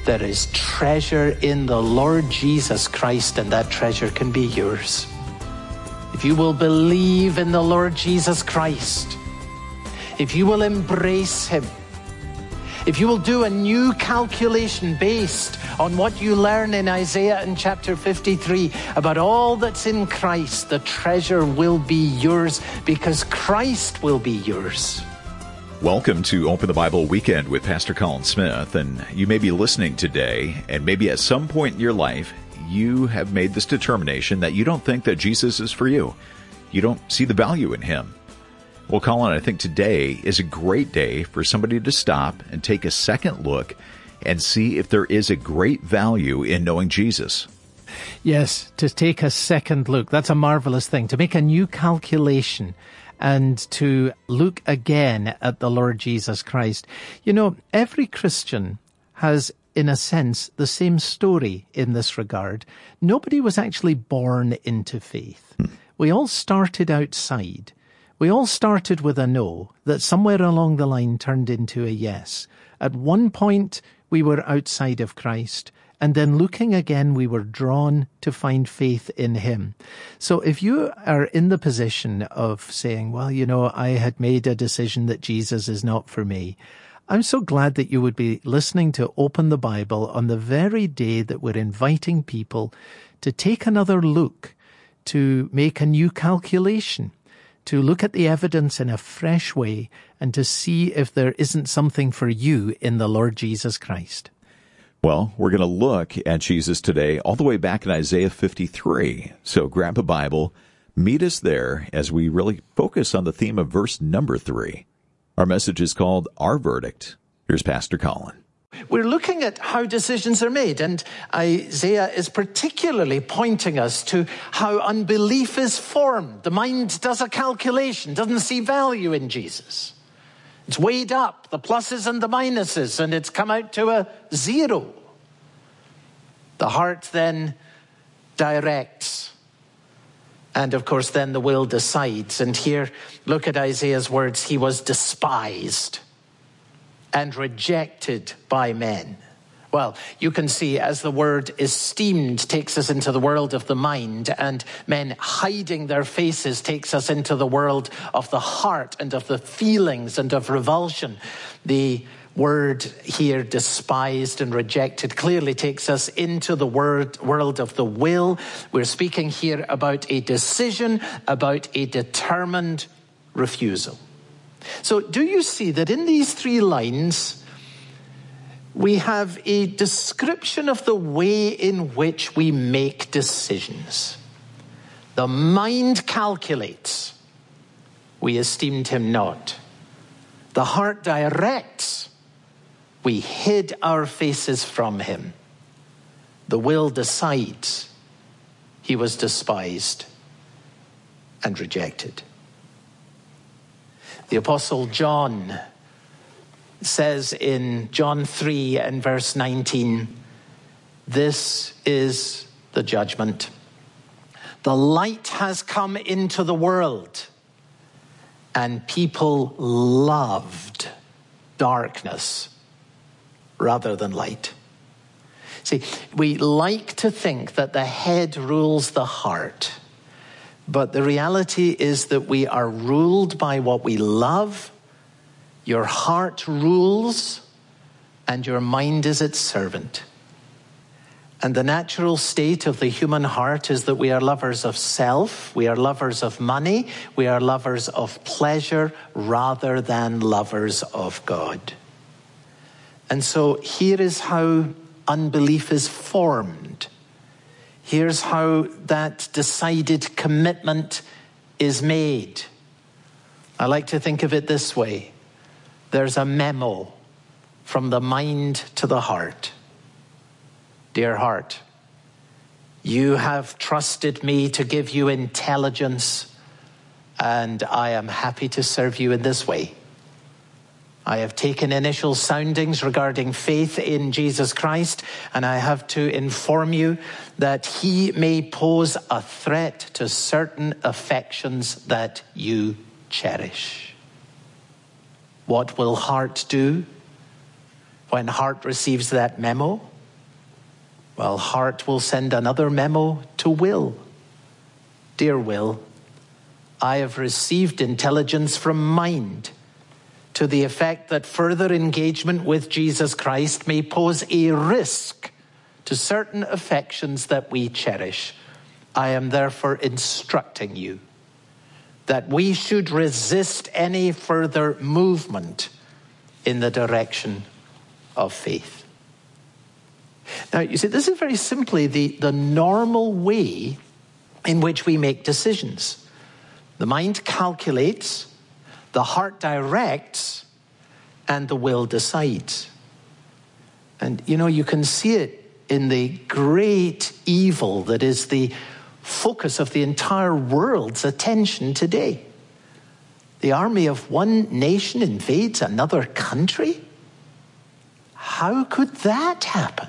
There is treasure in the Lord Jesus Christ, and that treasure can be yours. If you will believe in the Lord Jesus Christ, if you will embrace him, if you will do a new calculation based on what you learn in Isaiah in chapter 53 about all that's in Christ, the treasure will be yours because Christ will be yours. Welcome to Open the Bible Weekend with Pastor Colin Smith. And you may be listening today, and maybe at some point in your life, you have made this determination that you don't think that Jesus is for you. You don't see the value in him. Well, Colin, I think today is a great day for somebody to stop and take a second look and see if there is a great value in knowing Jesus. Yes, to take a second look. That's a marvelous thing. To make a new calculation and to look again at the Lord Jesus Christ. You know, every Christian has, in a sense, the same story in this regard. Nobody was actually born into faith. We all started outside. We all started with a no that somewhere along the line turned into a yes. At one point, we were outside of Christ. And then looking again, we were drawn to find faith in him. So if you are in the position of saying, well, you know, I had made a decision that Jesus is not for me, I'm so glad that you would be listening to Open the Bible on the very day that we're inviting people to take another look, to make a new calculation, to look at the evidence in a fresh way, and to see if there isn't something for you in the Lord Jesus Christ. Well, we're going to look at Jesus today all the way back in Isaiah 53. So grab a Bible, meet us there as we really focus on the theme of verse number 3. Our message is called Our Verdict. Here's Pastor Colin. We're looking at how decisions are made, and Isaiah is particularly pointing us to how unbelief is formed. The mind does a calculation, doesn't see value in Jesus. It's weighed up, the pluses and the minuses, and it's come out to a 0. The heart then directs. And of course, then the will decides. And here, look at Isaiah's words. He was despised and rejected by men. Well, you can see as the word esteemed takes us into the world of the mind, and men hiding their faces takes us into the world of the heart and of the feelings and of revulsion. The word here, despised and rejected, clearly takes us into the world of the will. We're speaking here about a decision, about a determined refusal. So do you see that in these 3 lines, we have a description of the way in which we make decisions. The mind calculates. We esteemed him not. The heart directs. We hid our faces from him. The will decides. He was despised and rejected. The Apostle John says in John 3 and verse 19, this is the judgment. The light has come into the world, and people loved darkness rather than light. See, we like to think that the head rules the heart, but the reality is that we are ruled by what we love. Your heart rules, and your mind is its servant. And the natural state of the human heart is that we are lovers of self, we are lovers of money, we are lovers of pleasure rather than lovers of God. And so here is how unbelief is formed. Here's how that decided commitment is made. I like to think of it this way. There's a memo from the mind to the heart. Dear heart, you have trusted me to give you intelligence, and I am happy to serve you in this way. I have taken initial soundings regarding faith in Jesus Christ, and I have to inform you that he may pose a threat to certain affections that you cherish. What will heart do when heart receives that memo? Well, heart will send another memo to will. Dear will, I have received intelligence from mind to the effect that further engagement with Jesus Christ may pose a risk to certain affections that we cherish. I am therefore instructing you that we should resist any further movement in the direction of faith. Now, you see, this is very simply the normal way in which we make decisions. The mind calculates, the heart directs, and the will decides. And, you can see it in the great evil that is the focus of the entire world's attention today. The army of one nation invades another country? How could that happen?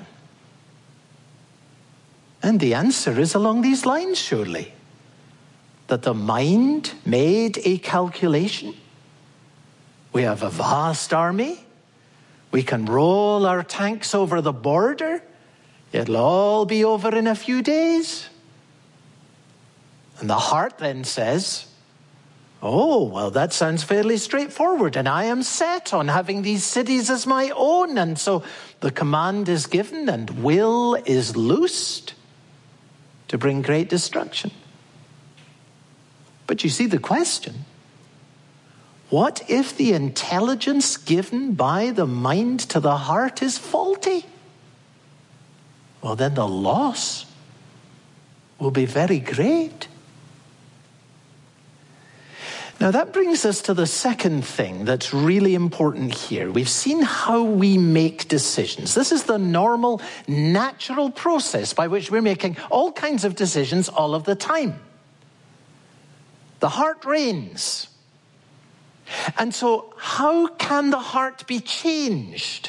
And the answer is along these lines, surely. That the mind made a calculation. We have a vast army. We can roll our tanks over the border. It'll all be over in a few days. And the heart then says, oh, well, that sounds fairly straightforward, and I am set on having these cities as my own. And so the command is given and will is loosed to bring great destruction. But you see the question. What if the intelligence given by the mind to the heart is faulty? Well, then the loss will be very great. Now that brings us to the second thing that's really important here. We've seen how we make decisions. This is the normal, natural process by which we're making all kinds of decisions all of the time. The heart reigns. And so how can the heart be changed?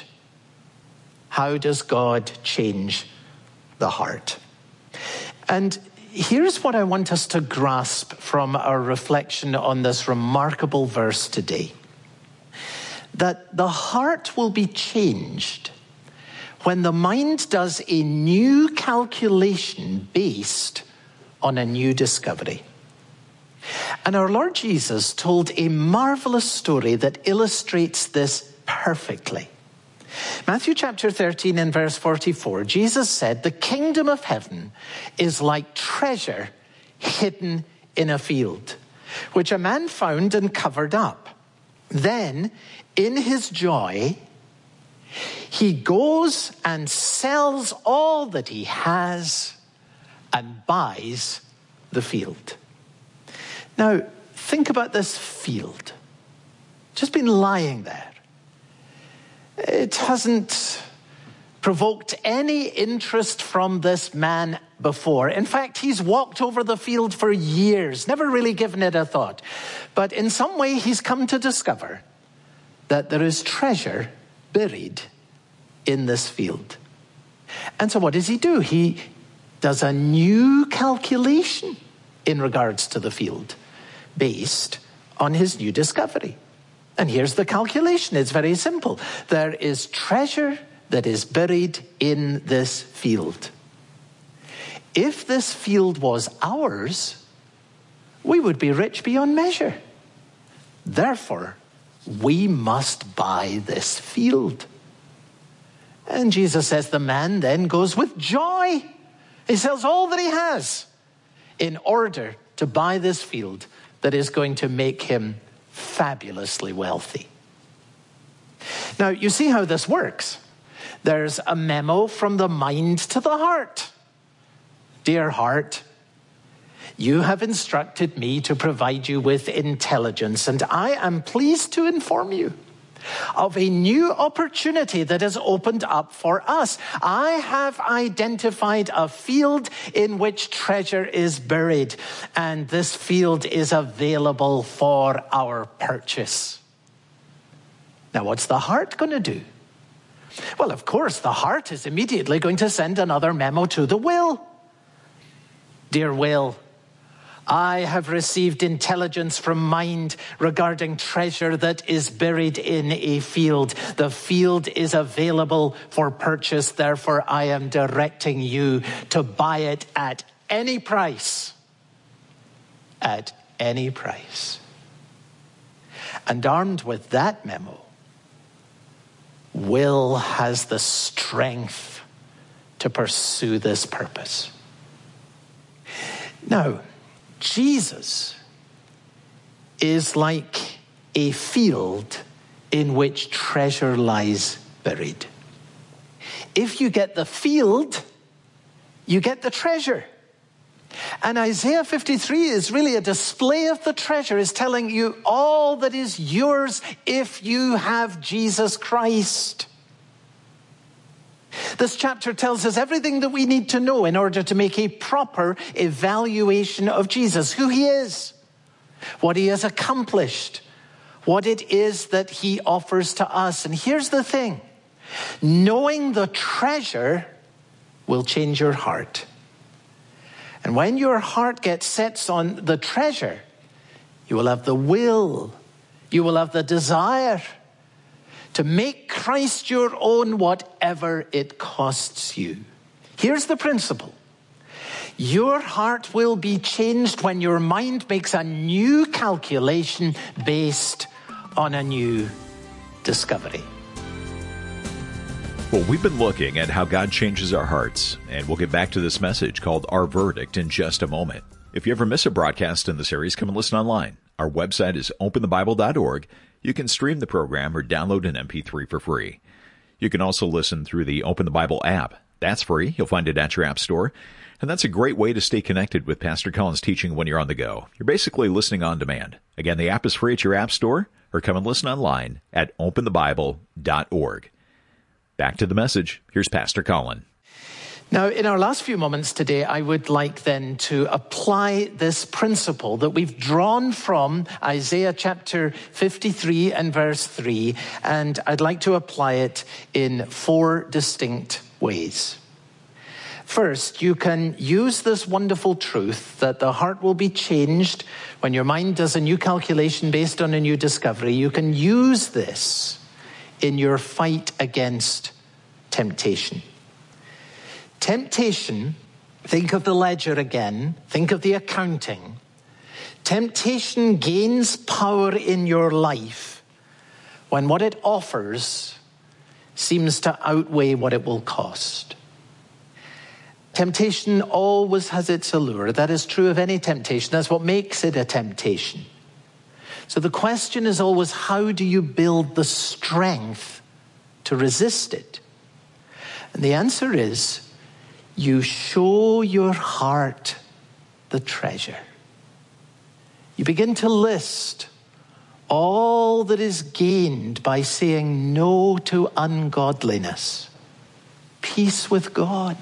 How does God change the heart? And here's what I want us to grasp from our reflection on this remarkable verse today. That the heart will be changed when the mind does a new calculation based on a new discovery. And our Lord Jesus told a marvelous story that illustrates this perfectly. Matthew chapter 13 and verse 44, Jesus said, the kingdom of heaven is like treasure hidden in a field, which a man found and covered up. Then, in his joy, he goes and sells all that he has and buys the field. Now, think about this field. Just been lying there. It hasn't provoked any interest from this man before. In fact, he's walked over the field for years, never really given it a thought. But in some way, he's come to discover that there is treasure buried in this field. And so what does he do? He does a new calculation in regards to the field based on his new discovery. And here's the calculation. It's very simple. There is treasure that is buried in this field. If this field was ours, we would be rich beyond measure. Therefore, we must buy this field. And Jesus says the man then goes with joy. He sells all that he has in order to buy this field that is going to make him fabulously wealthy. Now, you see how this works. There's a memo from the mind to the heart. Dear heart, you have instructed me to provide you with intelligence, and I am pleased to inform you of a new opportunity that has opened up for us. I have identified a field in which treasure is buried, and this field is available for our purchase. Now, what's the heart going to do? Well, of course, the heart is immediately going to send another memo to the will. Dear will, I have received intelligence from mind regarding treasure that is buried in a field. The field is available for purchase. Therefore, I am directing you to buy it at any price. At any price. And armed with that memo, Will has the strength to pursue this purpose. Now, Jesus is like a field in which treasure lies buried. If you get the field, you get the treasure. And Isaiah 53 is really a display of the treasure. It's telling you all that is yours if you have Jesus Christ. This chapter tells us everything that we need to know in order to make a proper evaluation of Jesus, who he is, what he has accomplished, what it is that he offers to us. And here's the thing, knowing the treasure will change your heart. And when your heart gets set on the treasure, you will have the will, you will have the desire to make Christ your own, whatever it costs you. Here's the principle. Your heart will be changed when your mind makes a new calculation based on a new discovery. Well, we've been looking at how God changes our hearts, and we'll get back to this message called Our Verdict in just a moment. If you ever miss a broadcast in the series, come and listen online. Our website is openthebible.org. You can stream the program or download an MP3 for free. You can also listen through the Open the Bible app. That's free. You'll find it at your app store. And that's a great way to stay connected with Pastor Colin's teaching when you're on the go. You're basically listening on demand. Again, the app is free at your app store, or come and listen online at openthebible.org. Back to the message. Here's Pastor Colin. Now, in our last few moments today, I would like then to apply this principle that we've drawn from Isaiah chapter 53 and verse 3, and I'd like to apply it in 4 distinct ways. First, you can use this wonderful truth that the heart will be changed when your mind does a new calculation based on a new discovery. You can use this in your fight against temptation. Temptation, think of the ledger again, think of the accounting. Temptation gains power in your life when what it offers seems to outweigh what it will cost. Temptation always has its allure. That is true of any temptation. That's what makes it a temptation. So the question is always, how do you build the strength to resist it? And the answer is, you show your heart the treasure. You begin to list all that is gained by saying no to ungodliness, peace with God,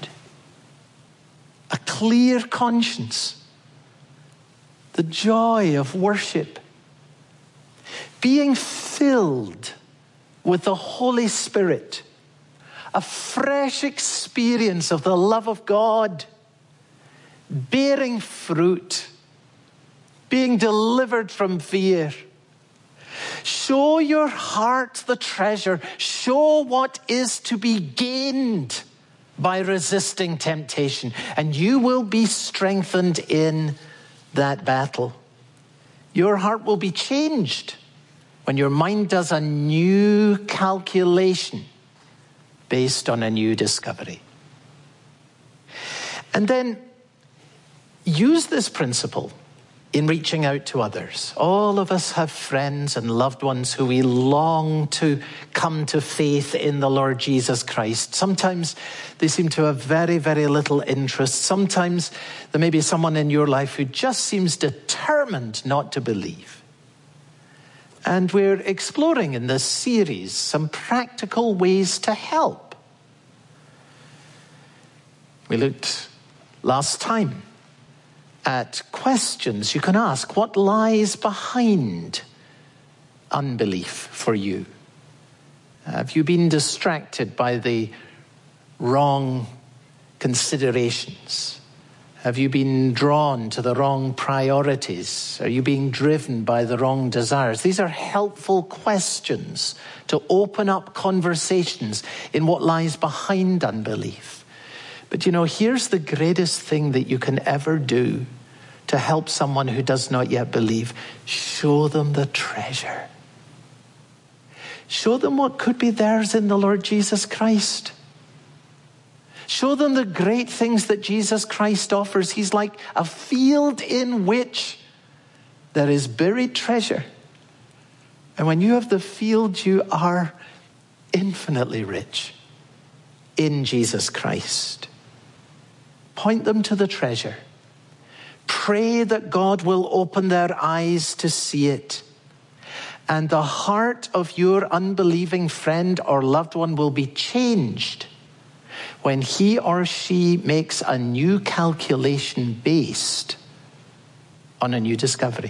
a clear conscience, the joy of worship, being filled with the Holy Spirit, a fresh experience of the love of God, bearing fruit, being delivered from fear. Show your heart the treasure. Show what is to be gained by resisting temptation, and you will be strengthened in that battle. Your heart will be changed when your mind does a new calculation based on a new discovery. And then use this principle in reaching out to others. All of us have friends and loved ones who we long to come to faith in the Lord Jesus Christ. Sometimes they seem to have very, very little interest. Sometimes there may be someone in your life who just seems determined not to believe. And we're exploring in this series some practical ways to help. We looked last time at questions you can ask. What lies behind unbelief for you? Have you been distracted by the wrong considerations? Have you been drawn to the wrong priorities? Are you being driven by the wrong desires? These are helpful questions to open up conversations in what lies behind unbelief. But here's the greatest thing that you can ever do to help someone who does not yet believe. Show them the treasure. Show them what could be theirs in the Lord Jesus Christ. Show them the great things that Jesus Christ offers. He's like a field in which there is buried treasure. And when you have the field, you are infinitely rich in Jesus Christ. Point them to the treasure. Pray that God will open their eyes to see it. And the heart of your unbelieving friend or loved one will be changed when he or she makes a new calculation based on a new discovery.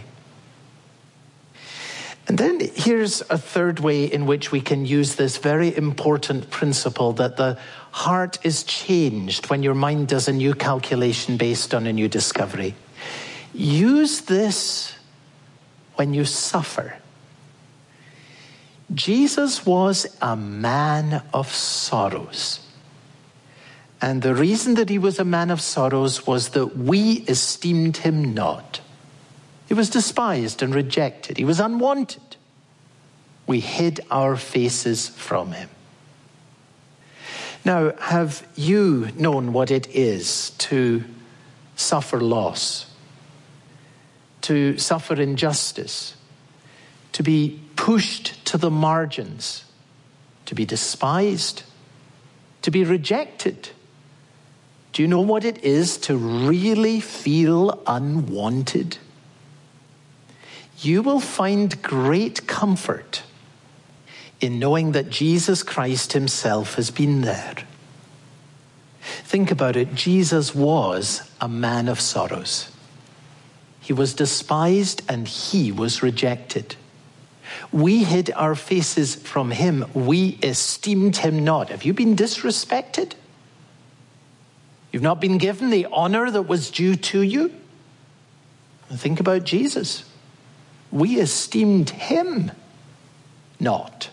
And then here's a third way in which we can use this very important principle that the heart is changed when your mind does a new calculation based on a new discovery. Use this when you suffer. Jesus was a man of sorrows. And the reason that he was a man of sorrows was that we esteemed him not. He was despised and rejected. He was unwanted. We hid our faces from him. Now, have you known what it is to suffer loss, to suffer injustice, to be pushed to the margins, to be despised, to be rejected? Do you know what it is to really feel unwanted? You will find great comfort in knowing that Jesus Christ himself has been there. Think about it. Jesus was a man of sorrows. He was despised and he was rejected. We hid our faces from him. We esteemed him not. Have you been disrespected? You've not been given the honor that was due to you? Think about Jesus. We esteemed him not.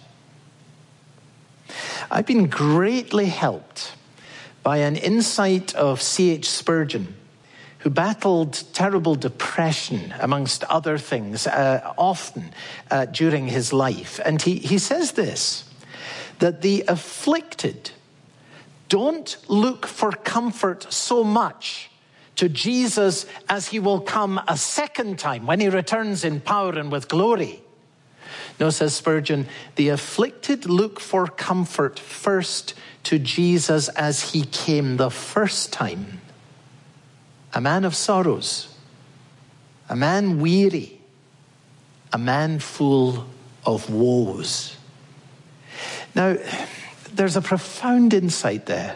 I've been greatly helped by an insight of C.H. Spurgeon, who battled terrible depression, amongst other things, often during his life. And he says this, that the afflicted don't look for comfort so much to Jesus as he will come a second time when he returns in power and with glory. No, says Spurgeon, the afflicted look for comfort first to Jesus as he came the first time. A man of sorrows, a man weary, a man full of woes. Now, there's a profound insight there.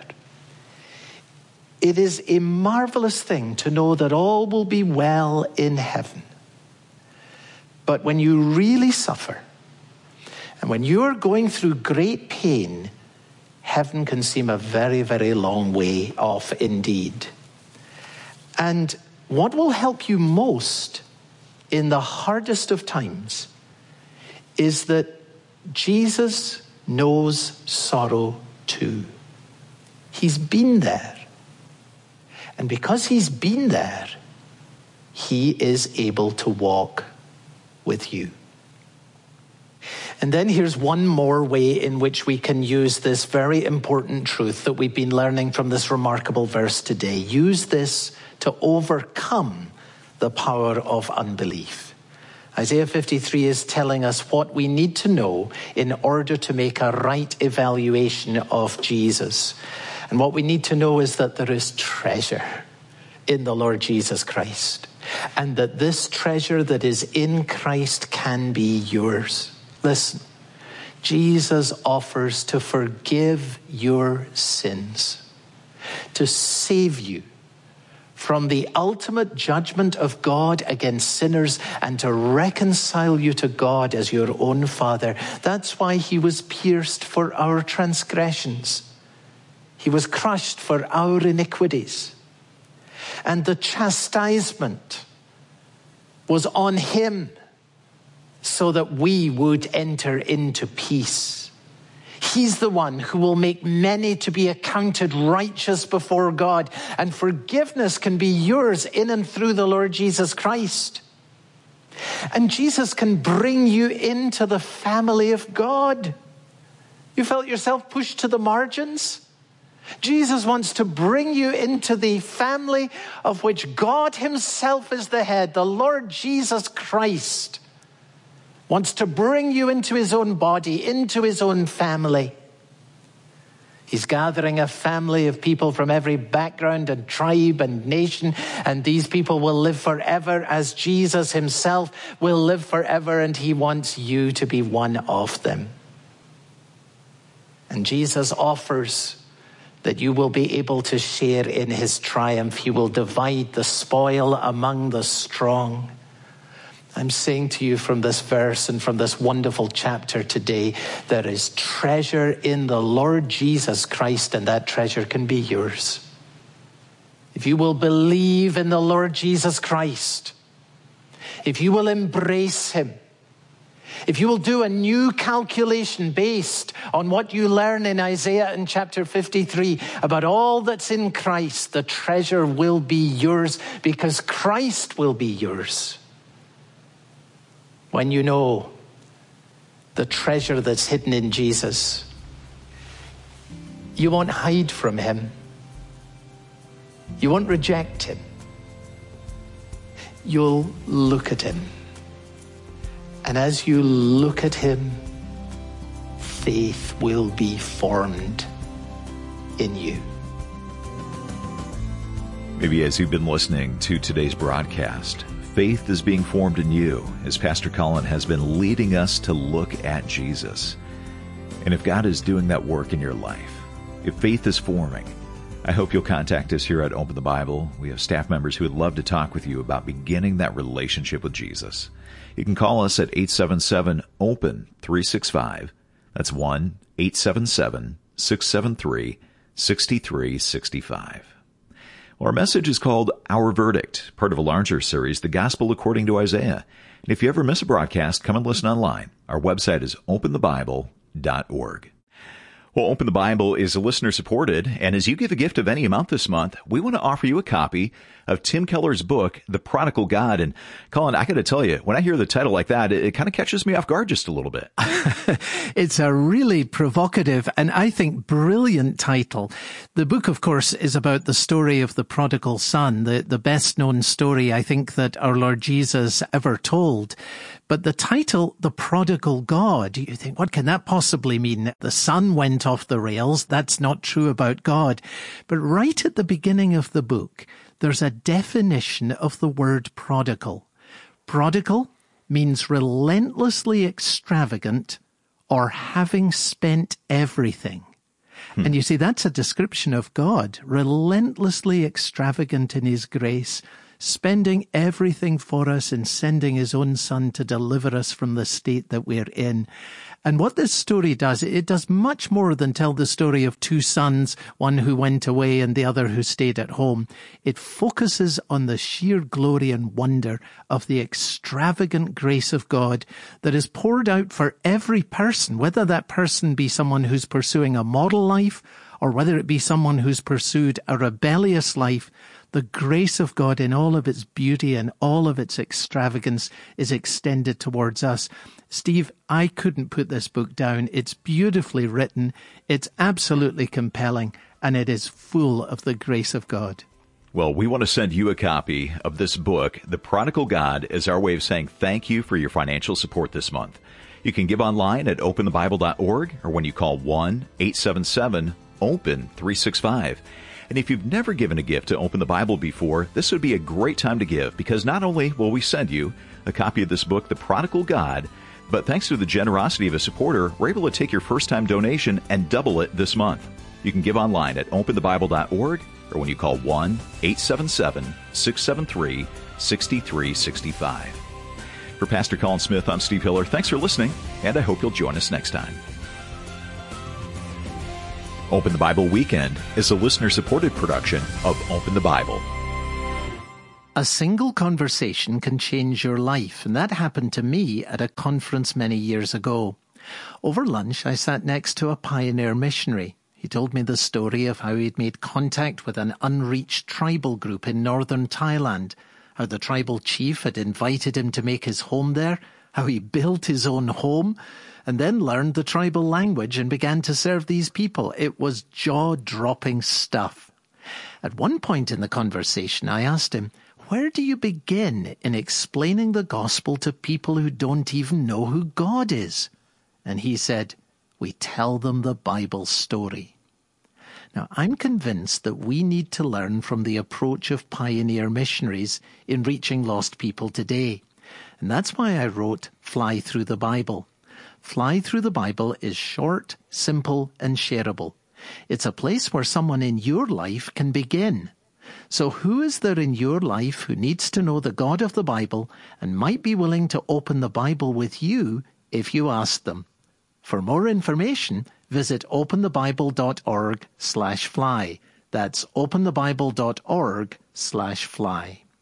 It is a marvelous thing to know that all will be well in heaven. But when you really suffer, and when you're going through great pain, heaven can seem a very, very long way off indeed. And what will help you most in the hardest of times is that Jesus knows sorrow too. He's been there. And because he's been there, he is able to walk with you. And then here's one more way in which we can use this very important truth that we've been learning from this remarkable verse today. Use this to overcome the power of unbelief. Isaiah 53 is telling us what we need to know in order to make a right evaluation of Jesus. And what we need to know is that there is treasure in the Lord Jesus Christ. And that this treasure that is in Christ can be yours. Listen, Jesus offers to forgive your sins, to save you from the ultimate judgment of God against sinners and to reconcile you to God as your own Father. That's why he was pierced for our transgressions. He was crushed for our iniquities. And the chastisement was on him so that we would enter into peace. He's the one who will make many to be accounted righteous before God, and forgiveness can be yours in and through the Lord Jesus Christ. And Jesus can bring you into the family of God. You felt yourself pushed to the margins? Jesus wants to bring you into the family of which God himself is the head. The Lord Jesus Christ wants to bring you into his own body, into his own family. He's gathering a family of people from every background and tribe and nation, and these people will live forever as Jesus himself will live forever, and he wants you to be one of them. And Jesus offers that you will be able to share in his triumph. He will divide the spoil among the strong. I'm saying to you from this verse and from this wonderful chapter today, there is treasure in the Lord Jesus Christ, and that treasure can be yours. If you will believe in the Lord Jesus Christ, if you will embrace him, if you will do a new calculation based on what you learn in Isaiah in chapter 53 about all that's in Christ, the treasure will be yours because Christ will be yours. When you know the treasure that's hidden in Jesus, you won't hide from him. You won't reject him. You'll look at him. And as you look at him, faith will be formed in you. Maybe as you've been listening to today's broadcast, faith is being formed in you as Pastor Colin has been leading us to look at Jesus. And if God is doing that work in your life, if faith is forming, I hope you'll contact us here at Open the Bible. We have staff members who would love to talk with you about beginning that relationship with Jesus. You can call us at 877-OPEN-365. That's 1-877-673-6365. Our message is called Our Verdict, part of a larger series, The Gospel According to Isaiah. And if you ever miss a broadcast, come and listen online. Our website is openthebible.org. Well, Open the Bible is listener-supported, and as you give a gift of any amount this month, we want to offer you a copy of Tim Keller's book, The Prodigal God. And Colin, I got to tell you, when I hear the title like that, it kind of catches me off guard just a little bit. It's a really provocative and I think brilliant title. The book, of course, is about the story of the prodigal son, the best-known story I think that our Lord Jesus ever told. But the title, The Prodigal God, you think, what can that possibly mean? The son went off the rails. That's not true about God. But right at the beginning of the book, there's a definition of the word prodigal. Prodigal means relentlessly extravagant or having spent everything. And you see, that's a description of God, relentlessly extravagant in his grace, spending everything for us and sending his own son to deliver us from the state that we're in. And what this story does, it does much more than tell the story of two sons, one who went away and the other who stayed at home. It focuses on the sheer glory and wonder of the extravagant grace of God that is poured out for every person, whether that person be someone who's pursuing a model life or whether it be someone who's pursued a rebellious life. The grace of God in all of its beauty and all of its extravagance is extended towards us. Steve, I couldn't put this book down. It's beautifully written. It's absolutely compelling, and it is full of the grace of God. Well, we want to send you a copy of this book, The Prodigal God, as our way of saying thank you for your financial support this month. You can give online at openthebible.org or when you call 1-877-OPEN-365. And if you've never given a gift to Open the Bible before, this would be a great time to give, because not only will we send you a copy of this book, The Prodigal God, but thanks to the generosity of a supporter, we're able to take your first-time donation and double it this month. You can give online at openthebible.org or when you call 1-877-673-6365. For Pastor Colin Smith, I'm Steve Hiller. Thanks for listening, and I hope you'll join us next time. Open the Bible Weekend is a listener-supported production of Open the Bible. A single conversation can change your life, and that happened to me at a conference many years ago. Over lunch, I sat next to a pioneer missionary. He told me the story of how he'd made contact with an unreached tribal group in northern Thailand, how the tribal chief had invited him to make his home there, how he built his own home, and then learned the tribal language and began to serve these people. It was jaw-dropping stuff. At one point in the conversation, I asked him, "Where do you begin in explaining the gospel to people who don't even know who God is?" And he said, "We tell them the Bible story." Now, I'm convinced that we need to learn from the approach of pioneer missionaries in reaching lost people today. And that's why I wrote Fly Through the Bible. Fly Through the Bible is short, simple, and shareable. It's a place where someone in your life can begin. So who is there in your life who needs to know the God of the Bible and might be willing to open the Bible with you if you ask them? For more information, visit openthebible.org/fly. That's openthebible.org/fly.